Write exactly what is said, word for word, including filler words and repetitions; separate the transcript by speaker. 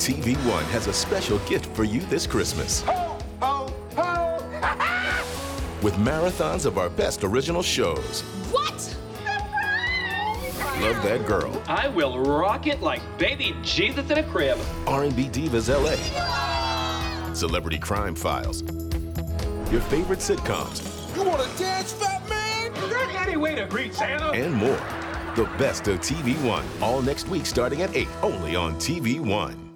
Speaker 1: T V One has a special gift for you this Christmas.
Speaker 2: Ho, ho, ho!
Speaker 1: With marathons of our best original shows.
Speaker 3: What?
Speaker 1: Love That Girl.
Speaker 4: I will rock it like baby Jesus in a crib.
Speaker 1: R and B Divas L A. Celebrity Crime Files. Your favorite sitcoms.
Speaker 2: You want to dance, fat man?
Speaker 4: Is that any way to greet Santa?
Speaker 1: And more. The best of T V One. All next week starting at eight, only on T V One.